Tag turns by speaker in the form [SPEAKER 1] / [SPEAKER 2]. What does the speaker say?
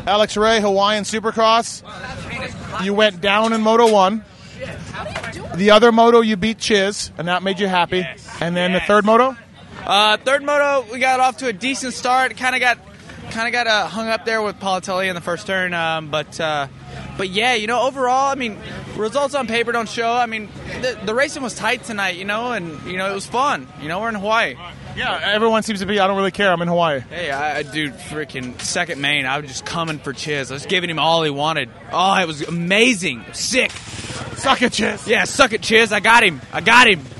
[SPEAKER 1] Alex Ray, Hawaiian Supercross. You went down in Moto 1. The other moto, you beat Chiz, and that made you happy.
[SPEAKER 2] Yes.
[SPEAKER 1] And then the third moto?
[SPEAKER 2] Third moto, we got off to a decent start. Kind of got hung up there with Politelli in the first turn. But yeah, overall, I mean, results on paper don't show. I mean, the racing was tight tonight, and it was fun. We're in Hawaii.
[SPEAKER 1] Yeah, everyone seems to be, I don't really care, I'm in Hawaii.
[SPEAKER 2] Hey, I do freaking second main. I was just coming for Chiz. I was giving him all he wanted. Oh, it was amazing. Sick.
[SPEAKER 1] Suck it, Chiz.
[SPEAKER 2] Yeah, suck it, Chiz. I got him.